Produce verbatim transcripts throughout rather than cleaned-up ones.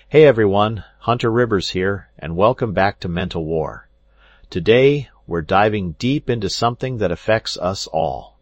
Hey everyone, Hunter Rivers here, and welcome back to Mental War. Today, we're diving deep into something that affects us all.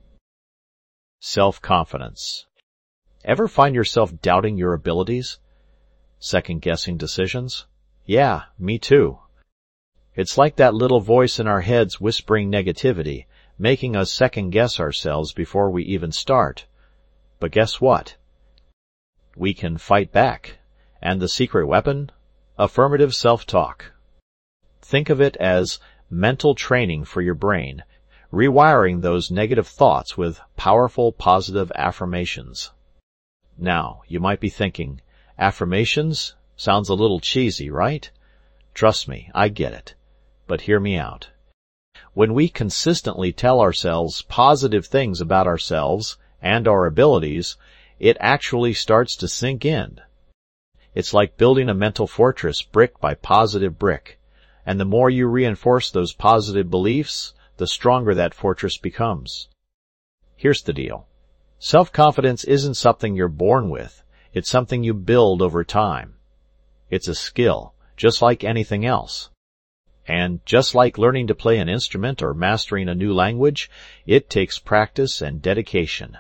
Self-confidence. Ever find yourself doubting your abilities? Second-guessing decisions? Yeah, me too. It's like that little voice in our heads whispering negativity, making us second-guess ourselves before we even start. But guess what? We can fight back. And the secret weapon? Affirmative self-talk. Think of it as mental training for your brain, rewiring those negative thoughts with powerful positive affirmations. Now, you might be thinking, affirmations? Sounds a little cheesy, right? Trust me, I get it. But hear me out. When we consistently tell ourselves positive things about ourselves and our abilities, it actually starts to sink in. It's like building a mental fortress brick by positive brick, and the more you reinforce those positive beliefs, the stronger that fortress becomes. Here's the deal. Self-confidence isn't something you're born with. It's something you build over time. It's a skill, just like anything else. And just like learning to play an instrument or mastering a new language, it takes practice and dedication.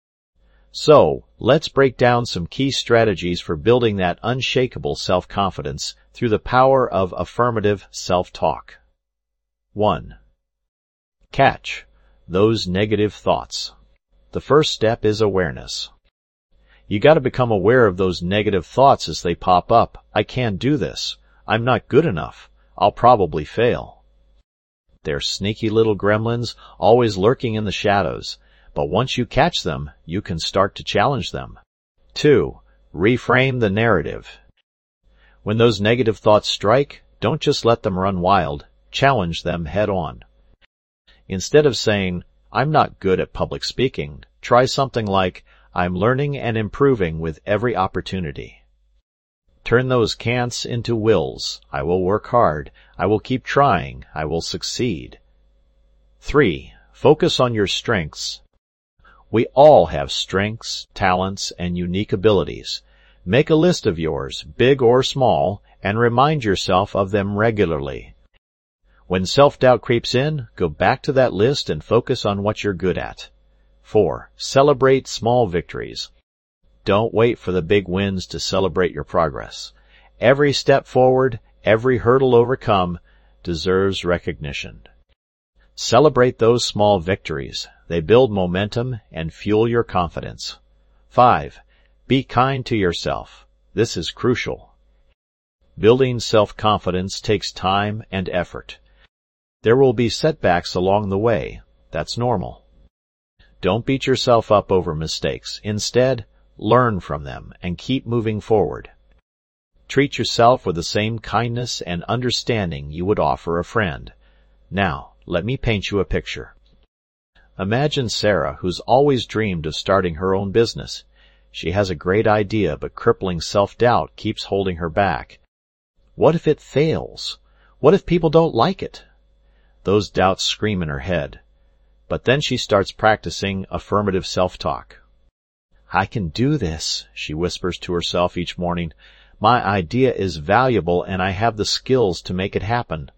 So, let's break down some key strategies for building that unshakable self-confidence through the power of affirmative self-talk. One. Catch those negative thoughts. The first step is awareness. You gotta become aware of those negative thoughts as they pop up. I can't do this. I'm not good enough. I'll probably fail. They're sneaky little gremlins, always lurking in the shadows. But once you catch them, you can start to challenge them. Two, reframe the narrative. When those negative thoughts strike, don't just let them run wild. Challenge them head on. Instead of saying, I'm not good at public speaking, try something like, I'm learning and improving with every opportunity. Turn those can'ts into wills. I will work hard. I will keep trying. I will succeed. Three, focus on your strengths. We all have strengths, talents, and unique abilities. Make a list of yours, big or small, and remind yourself of them regularly. When self-doubt creeps in, go back to that list and focus on what you're good at. Four, celebrate small victories. Don't wait for the big wins to celebrate your progress. Every step forward, every hurdle overcome, deserves recognition. Celebrate those small victories. They build momentum and fuel your confidence. Five, be kind to yourself. This is crucial. Building self-confidence takes time and effort. There will be setbacks along the way. That's normal. Don't beat yourself up over mistakes. Instead, learn from them and keep moving forward. Treat yourself with the same kindness and understanding you would offer a friend. Now, let me paint you a picture. Imagine Sarah, who's always dreamed of starting her own business. She has a great idea, but crippling self-doubt keeps holding her back. What if it fails? What if people don't like it? Those doubts scream in her head. But then she starts practicing affirmative self-talk. I can do this, she whispers to herself each morning. My idea is valuable and I have the skills to make it happen.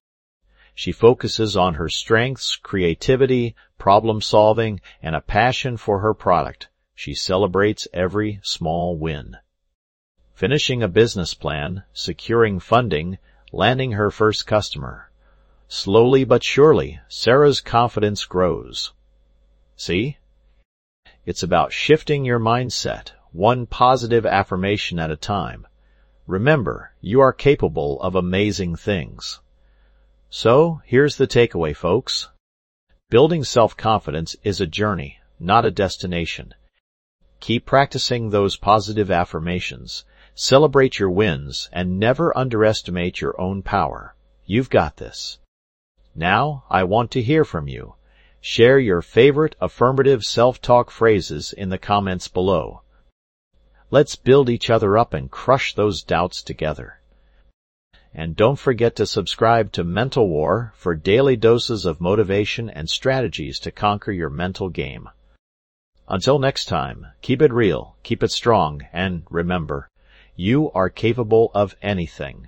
She focuses on her strengths, creativity, problem-solving, and a passion for her product. She celebrates every small win. Finishing a business plan, securing funding, landing her first customer. Slowly but surely, Sarah's confidence grows. See? It's about shifting your mindset, one positive affirmation at a time. Remember, you are capable of amazing things. So, here's the takeaway, folks. Building self-confidence is a journey, not a destination. Keep practicing those positive affirmations, celebrate your wins, and never underestimate your own power. You've got this. Now, I want to hear from you. Share your favorite affirmative self-talk phrases in the comments below. Let's build each other up and crush those doubts together. And don't forget to subscribe to Mental War for daily doses of motivation and strategies to conquer your mental game. Until next time, keep it real, keep it strong, and remember, You are capable of anything.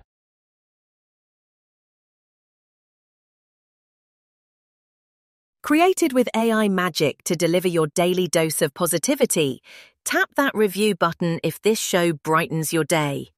Created with A I magic to deliver your daily dose of positivity, tap that review button if this show brightens your day.